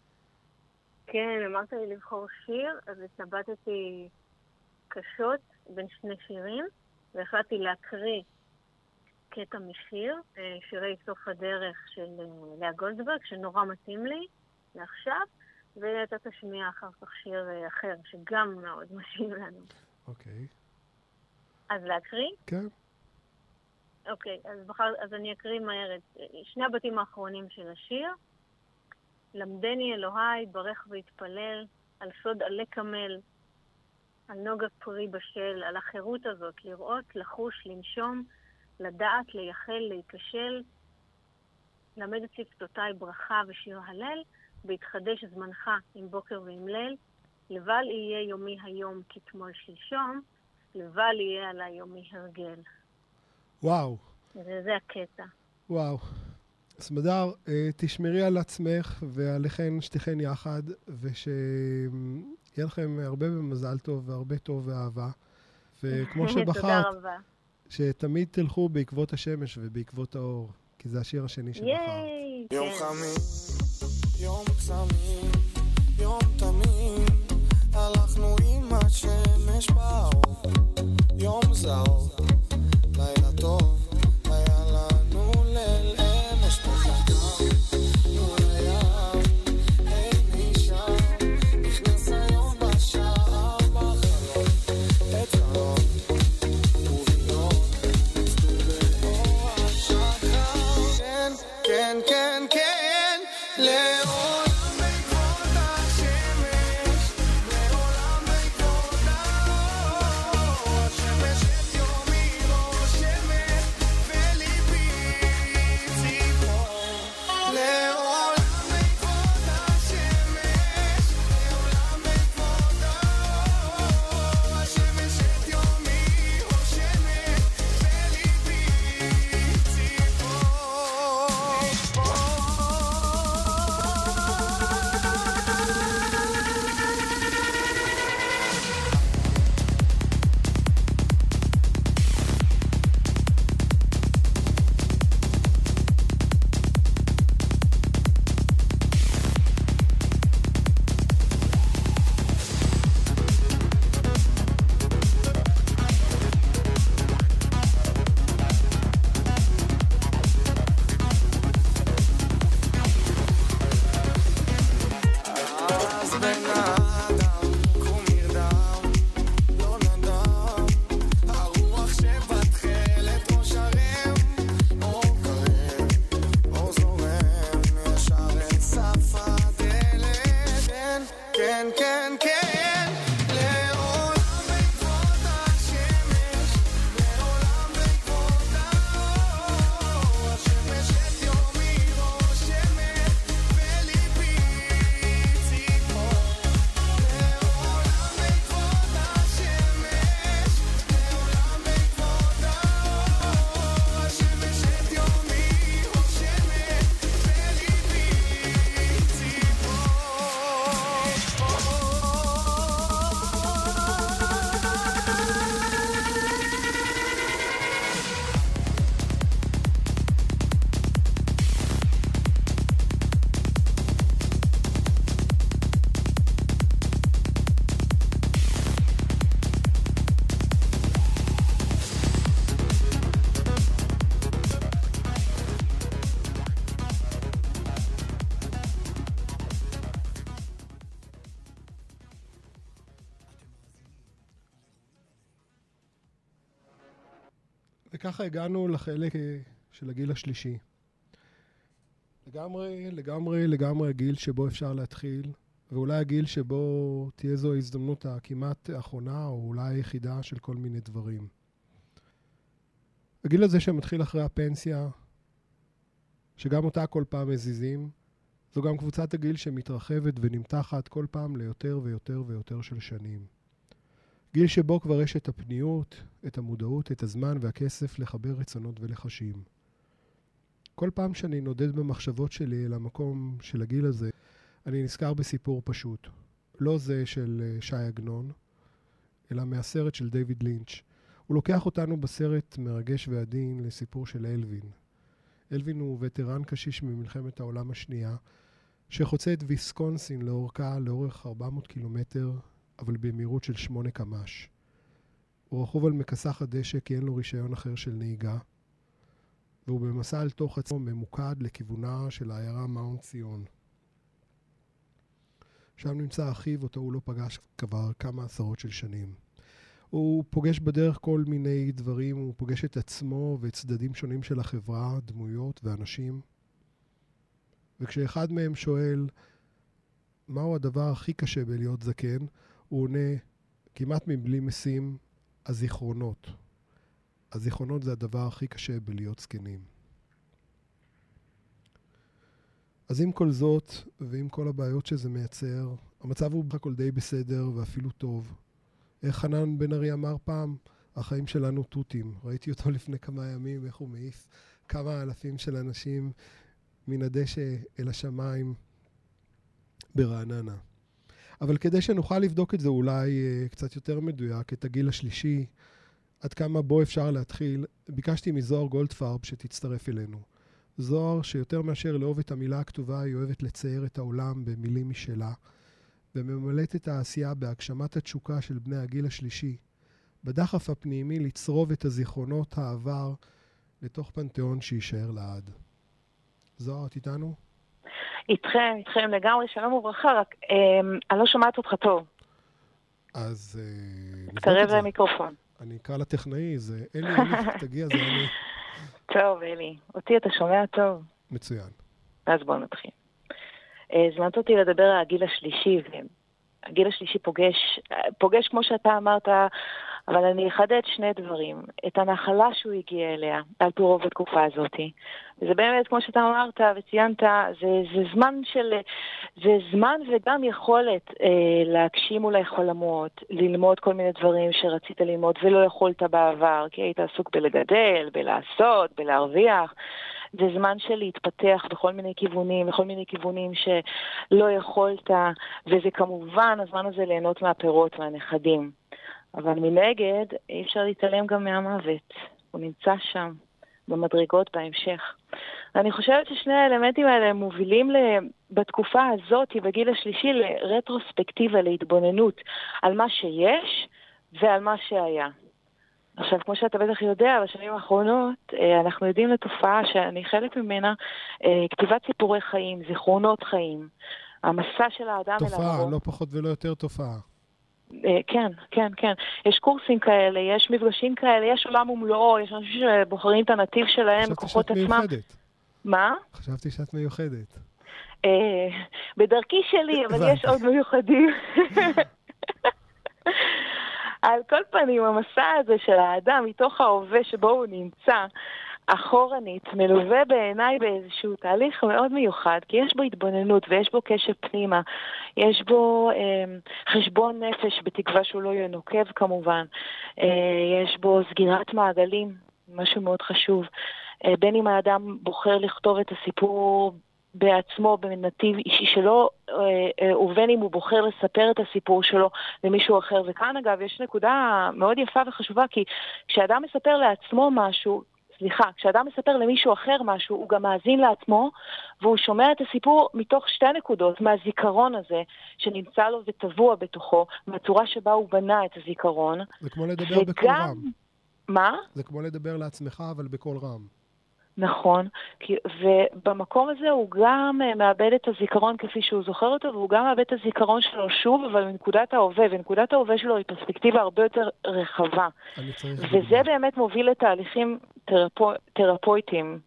כן, אמרת לי לבחור שיר, אז התנבטתי קשות בין שני שירים, והחלטתי להקריא קטע משיר, שירי סוף הדרך של לאה גולדברג, שנורא מתאים לי לעכשיו, ואתה תשמיע אחר כך שיר אחר, שגם מאוד מתאים לנו. אוקיי. אז להקריא? כן. אוקיי, אז, בחר, אז אני אקריא מהר את שני הבתים האחרונים של השיר. למדני אלוהי, ברך והתפלל, על סוד עלי קמל, על נוגה פרי בשל, על החירות הזאת, לראות, לחוש, לנשום, לדעת, לייחל, להיכשל, למד את שפתותיי ברכה ושיר הלל, בהתחדש זמנך עם בוקר ועם ליל, לבל יהיה יומי היום כתמול שלשום, לבל יהיה עלי יומי הרגל. וואו. זה, זה הקטע. וואו. סמדר, תשמרי על עצמך ועליכן שתיכן יחד, ושיהיה לכם הרבה במזל טוב והרבה טוב ואהבה. וכמו שבחרת, תודה רבה. שתמיד תלכו בעקבות השמש ובעקבות האור, כי זה השיר השני שבחרת. יום חמיש, יום צמים, יום תמים, הלכנו עם השמש באור, יום זהור, לילה טוב, היה לנו ליל אמש תחתם, מול הים, אי משם, נכנס היום בשער בחלום, את חלום, וביום, נצטו באור השחר, כן, כן, כן, כן, לעולם בעקבות השמש, וככה הגענו לחלק של הגיל השלישי. לגמרי, לגמרי, לגמרי הגיל שבו אפשר להתחיל, ואולי הגיל שבו תהיה זו ההזדמנות הכמעט האחרונה, או אולי היחידה של כל מיני דברים. הגיל הזה שמתחיל אחרי הפנסיה, שגם אותה כל פעם מזיזים, זו גם קבוצת הגיל שמתרחבת ונמתחת כל פעם ליותר ויותר ויותר של שנים. גיל שבו כבר יש את הפניות, את המודעות, את הזמן והכסף לחבר רצונות ולחשים. כל פעם שאני נודד במחשבות שלי אל המקום של הגיל הזה, אני נזכר בסיפור פשוט. לא זה של שי עגנון, אלא מהסרט של דיוויד לינץ'. הוא לוקח אותנו בסרט מרגש ועדין לסיפור של אלווין. אלווין הוא וטרן קשיש ממלחמת העולם השנייה, שחוצה את ויסקונסין לאורכה לאורך ארבע מאות קילומטר, אבל במהירות של שמונה קמ"ש. הוא רכוב על מכסח הדשא כי אין לו רישיון אחר של נהיגה, והוא במסע על תוך עצמו ממוקד לכיוונה של העיירה מאונט ציון. שם נמצא אחיו, אותו הוא לא פגש כבר כמה עשרות של שנים. הוא פוגש בדרך כל מיני דברים, הוא פוגש את עצמו ואת צדדים שונים של החברה, דמויות ואנשים. וכשאחד מהם שואל מהו הדבר הכי קשה בלהיות זקן, הוא עונה כמעט מבלי משים, הזיכרונות. הזיכרונות זה הדבר הכי קשה בלהיות זקנים. אז עם כל זאת, ועם כל הבעיות שזה מייצר, המצב הוא בכל די בסדר ואפילו טוב. איך חנן בן ארי אמר פעם, החיים שלנו תותים. ראיתי אותו לפני כמה ימים, איך הוא מעיף כמה אלפים של אנשים מן הדשא אל השמיים ברעננה. אבל כדי שנוכל לבדוק את זה אולי uh, קצת יותר מדויק, את הגיל השלישי, עד כמה בו אפשר להתחיל, ביקשתי מזוהר גולדפרב שתצטרף אלינו. זוהר שיותר מאשר לאהוב את המילה הכתובה, היא אוהבת לצייר את העולם במילים משלה, וממלאת את העשייה בהגשמת התשוקה של בני הגיל השלישי, בדחף הפנימי לצרוב את הזיכרונות העבר לתוך פנתיאון שישאר לעד. זוהר, את איתנו? איתכם, איתכם לגמרי, שלום וברכה, רק אה, אני לא שומעת אותך טוב. אז אה, תקרב למיקרופון. אני אקרא לטכנאי, זה אלי, אלי, תגיע, זה אני. טוב, אלי, אותי אתה שומע טוב? מצוין. אז בואו נתחיל. הזמנת אותי לדבר על הגיל השלישי, והגיל השלישי פוגש, פוגש כמו שאתה אמרת, אבל אני אחדד שני דברים. את הנחלה שהוא הגיע אליה, על פי רוב בתקופה הזאת. וזה באמת, כמו שאתה אמרת וציינת, זה, זה זמן של, זה זמן וגם יכולת אה, להגשים אולי חלומות, ללמוד כל מיני דברים שרצית ללמוד ולא יכולת בעבר, כי היית עסוק בלגדל, בלעשות, בלהרוויח. זה זמן של להתפתח בכל מיני כיוונים, בכל מיני כיוונים שלא יכולת, וזה כמובן הזמן הזה ליהנות מהפירות, מהנכדים. אבל מנגד, אי אפשר להתעלם גם מהמוות. הוא נמצא שם, במדרגות בהמשך. אני חושבת ששני האלמנטים האלה מובילים בתקופה הזאת, בגיל השלישי, לרטרוספקטיבה, להתבוננות על מה שיש ועל מה שהיה. עכשיו, כמו שאתה בטח יודע, בשנים האחרונות, אנחנו יודעים לתופעה שאני חלק ממנה, כתיבת סיפורי חיים, זיכרונות חיים, המסע של האדם אל תופעה, הרוב. לא פחות ולא יותר תופעה. כן, כן, כן. יש קורסים כאלה, יש מפגשים כאלה, יש עולם ומלואו, יש אנשים שבוחרים את הנתיב שלהם, בכוחות עצמם. חשבתי שאת מיוחדת. מה? חשבתי שאת מיוחדת. בדרכי שלי, אבל יש עוד מיוחדים. על כל פנים, המסע הזה של האדם מתוך ההווה שבו הוא נמצא, אחורנית, מלווה בעיניי באיזשהו תהליך מאוד מיוחד, כי יש בו התבוננות ויש בו קשב פנימה, יש בו אה, חשבון נפש בתקווה שהוא לא יהיה נוקב כמובן, אה, יש בו סגירת מעגלים, משהו מאוד חשוב, אה, בין אם האדם בוחר לכתוב את הסיפור בעצמו בנתיב אישי שלו, ובין אם הוא בוחר לספר את הסיפור שלו למישהו אחר. וכאן אגב יש נקודה מאוד יפה וחשובה, כי כשאדם מספר לעצמו משהו, סליחה, כשאדם מספר למישהו אחר משהו, הוא גם מאזין לעצמו, והוא שומע את הסיפור מתוך שתי נקודות, מהזיכרון הזה שנמצא לו וטבוע בתוכו, מהצורה שבה הוא בנה את הזיכרון. זה כמו לדבר וגם... בקול רם. מה? זה כמו לדבר לעצמך, אבל בקול רם. נכון, ובמקום הזה הוא גם מאבד את הזיכרון כפי שהוא זוכר אותו, והוא גם מאבד את הזיכרון שלו שוב, אבל מנקודת ההווה, ונקודת ההווה שלו היא פרספקטיבה הרבה יותר רחבה. וזה באמת מוביל לתהליכים תרפו, תרפויטיים,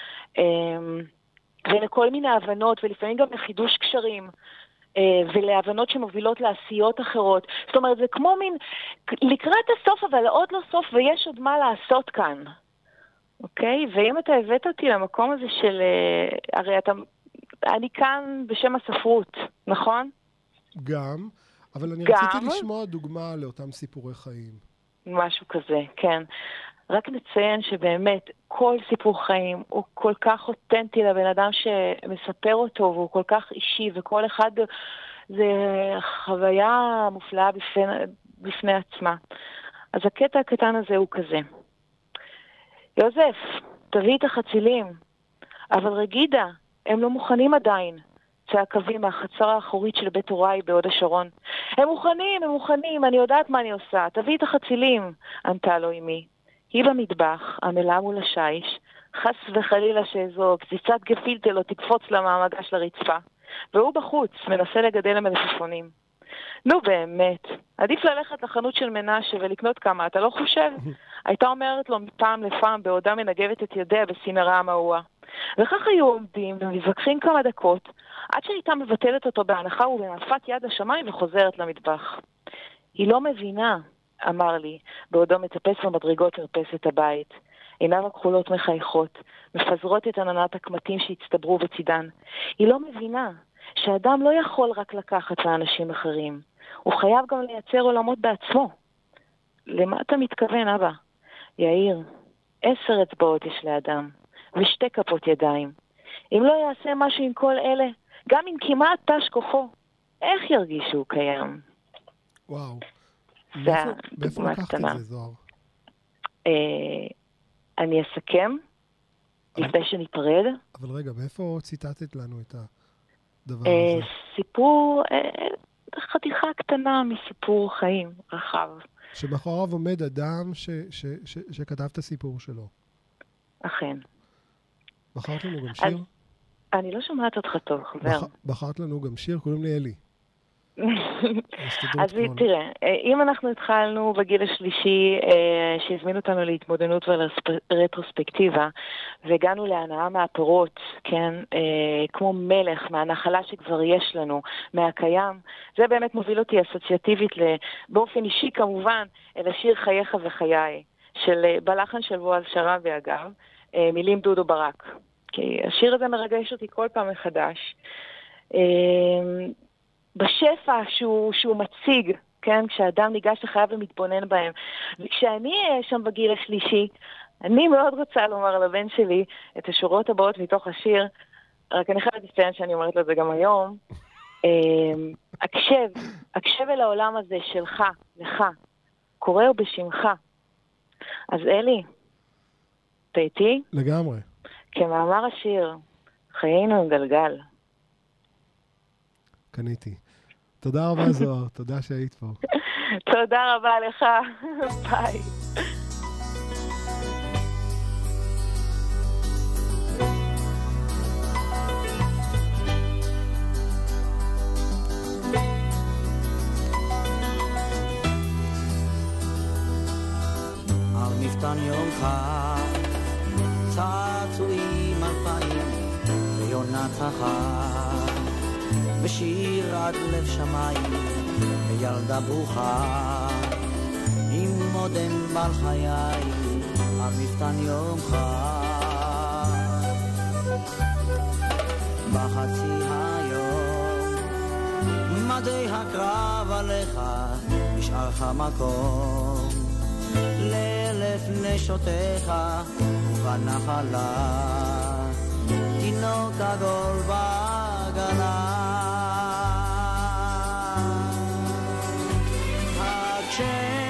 ולכל מיני הבנות, ולפעמים גם לחידוש קשרים, ולהבנות שמובילות לעשיות אחרות. זאת אומרת, זה כמו מין, לקראת הסוף, אבל עוד לא סוף, ויש עוד מה לעשות כאן. אוקיי? ואם אתה הבאת אותי למקום הזה של, הרי אתה, אני כאן בשם הספרות, נכון? גם, אבל אני גם? רציתי לשמוע דוגמה לאותם סיפורי חיים. משהו כזה, כן. רק נציין שבאמת כל סיפור חיים הוא כל כך אותנטי לבן אדם שמספר אותו, והוא כל כך אישי, וכל אחד זה חוויה מופלאה בפני, בפני עצמה. אז הקטע הקטן הזה הוא כזה. יוזף, תביא את החצילים. אבל רגידה, הם לא מוכנים עדיין. צעק אבי מהחצר האחורית של בית הוריי בעוד השרון. הם מוכנים, הם מוכנים, אני יודעת מה אני עושה. תביא את החצילים, ענתה לו אמי. היא במטבח, עמלה מול השיש, חס וחלילה שאיזו קציצת גפילטה לא תקפוץ למעמדה של הרצפה. והוא בחוץ, מנסה לגדל המלפפונים. נו באמת, עדיף ללכת לחנות של מנשה ולקנות כמה, אתה לא חושב? הייתה אומרת לו מפעם לפעם בעודה מנגבת את ידיה בסינרה המאועה. וכך היו עומדים ומתווכחים כמה דקות, עד שהייתה מבטלת אותו בהנחה ובמעפת יד השמיים וחוזרת למטבח. היא לא מבינה, אמר לי, בעודו מטפס במדרגות מרפסת הבית. עיניו הכחולות מחייכות, מפזרות את עננת הקמטים שהצטברו בצידן. היא לא מבינה שאדם לא יכול רק לקחת לאנשים אחרים. הוא חייב גם לייצר עולמות בעצמו. למה אתה מתכוון, אבא? יאיר, עשר אצבעות יש לאדם, ושתי כפות ידיים. אם לא יעשה משהו עם כל אלה, גם אם כמעט תש כוחו, איך ירגיש שהוא קיים? וואו. זה באיפה לקחת את זה, זוהר? אני אסכם, לפני שניפרד. אבל רגע, באיפה ציטטת לנו את הדבר הזה? סיפור, חתיכה קטנה מסיפור חיים רחב. שמאחוריו עומד אדם שכתב את הסיפור שלו. אכן. בחרת לנו גם שיר? אני לא שומעת אותך טוב, חבר. בחרת לנו גם שיר, קוראים לי אלי. אז תראה, אם אנחנו התחלנו בגיל השלישי שהזמין אותנו להתמודנות ולרטרוספקטיבה, והגענו להנאה מהפירות, כן, כמו מלך, מהנחלה שכבר יש לנו, מהקיים, זה באמת מוביל אותי אסוציאטיבית, באופן אישי כמובן, אל השיר חייך וחיי, של בלחן של בועז שרבי אגב, מילים דודו ברק. כי השיר הזה מרגש אותי כל פעם מחדש. בשפע שהוא, שהוא מציג, כן, כשאדם ניגש לחייו ומתבונן בהם. וכשאני שם בגיל השלישי, אני מאוד רוצה לומר לבן שלי את השורות הבאות מתוך השיר, רק אני חייבת לציין שאני אומרת לו את זה גם היום, הקשב, הקשב אל העולם הזה שלך, לך, קורא בשמך. אז אלי, אתה איתי? לגמרי. כמאמר השיר, חיינו עם גלגל. קניתי. תודה רבה זוהר, תודה שהיית פה. תודה רבה לך, ביי. על מפתן יומך צעצועים אלפיים ויונת החג ושיר עד לב שמיים וילדה ברוכה עם מודם בעל חיי על מפתן יומך בחצי היום מדי הקרב עליך נשארך מקום לאלף נשותיך ובנחלה תינוק עגול בעגלה הקשב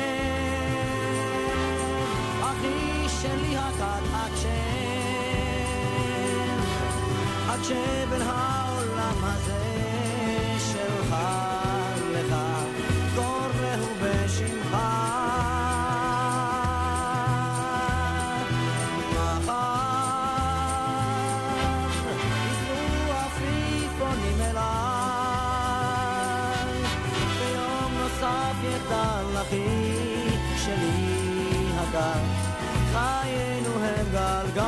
אחי שלי הקט הקשב הקשב אל העולם הזה שלך לך קוראו בשמך מחר אחי שלי הגר, חיינו הם גלגל.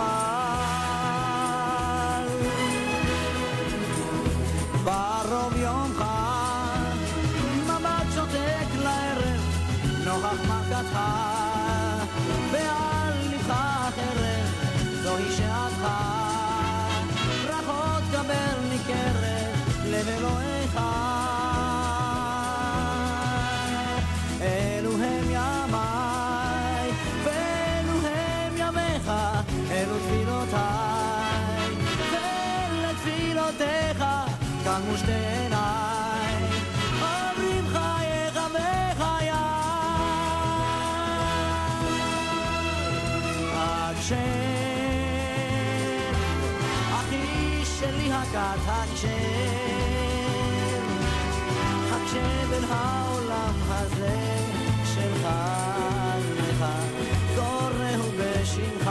ברוב יום חג, מבט שותק לערב, נוכח מלכתך, ועל לבך חרב, זוהי שעתך, ברכות קבל מקרב לב אלוהיך. אלו הם ימי ואלו הם ימיך, אלו תפילותיי ולתפילותיך קמו שתי עיניי, עוברים חייך וחיי. הגשם אחי שלי הקט, הגשם הגשם אל העולם הזה שלך לך, קוראו בשמך.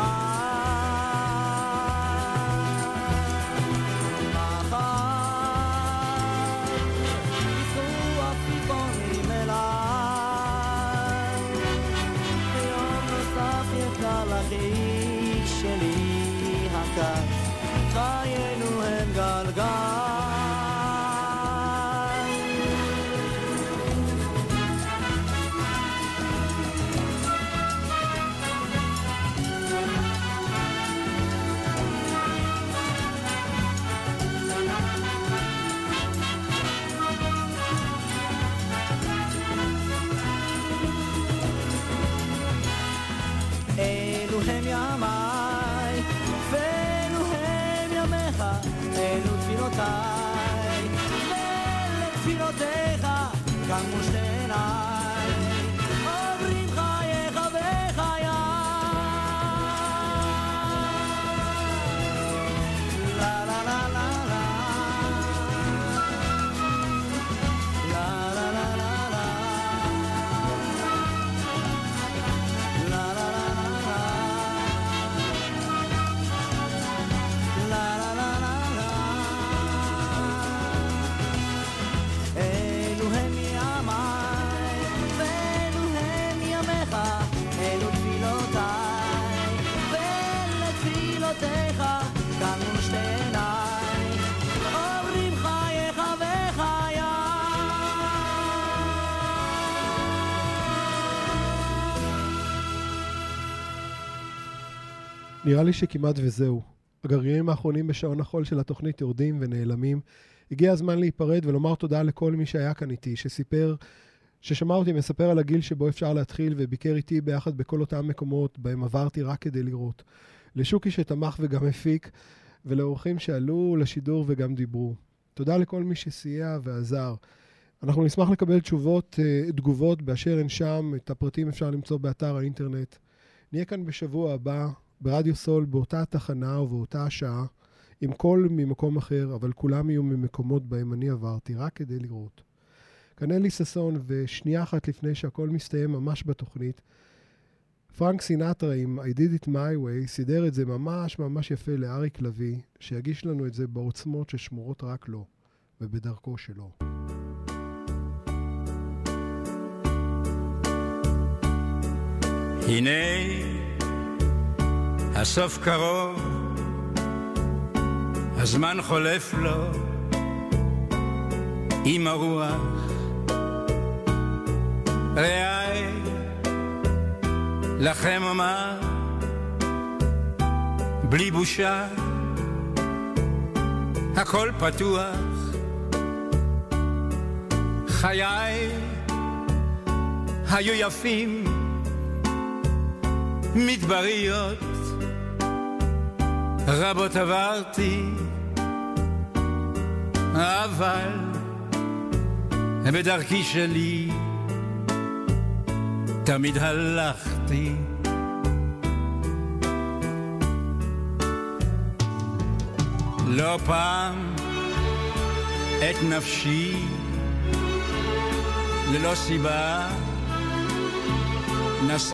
אחי שלי הקט, חיינו הם גלגל. אלו הם ימי ואלו הם ימיך, אלו תפילותיי ולתפילותיך קמו שתי עיניי, עוברים חייך וחיי. לה לה לה לה לה לה לה לה קמו שתי עיניי, עוברים חייך וחיי. נראה לי שכמעט וזהו. הגרעינים האחרונים בשעון החול של התוכנית יורדים ונעלמים. הגיע הזמן להיפרד ולומר תודה לכל מי שהיה כאן איתי, שסיפר, ששמע אותי מספר על הגיל שבו אפשר להתחיל, וביקר איתי ביחד בכל אותם מקומות בהם עברתי רק כדי לראות. לשוקי שתמך וגם הפיק, ולאורחים שעלו לשידור וגם דיברו. תודה לכל מי שסייע ועזר. אנחנו נשמח לקבל תשובות, תגובות באשר הן שם. את הפרטים אפשר למצוא באתר האינטרנט. נהיה כאן בשבוע הבא ברדיו סול באותה תחנה ובאותה השעה, עם קול ממקום אחר, אבל כולם יהיו ממקומות בהם אני עברתי רק כדי לראות. כאן אלי ששון, ושנייה אחת לפני שהכל מסתיים ממש בתוכנית, פרנק סינטרה עם I did it my way סידר את זה ממש ממש יפה לאריק לוי, שיגיש לנו את זה בעוצמות ששמורות רק לו ובדרכו שלו. הנה הסוף קרוב, הזמן חולף לו עם הרוח, ראי לכם אומר בלי בושה, הכל פתוח, חיי היו יפים, מדבריות רבות עברתי, אבל בדרכי שלי תמיד הלכתי. לא פעם את נפשי ללא סיבה נס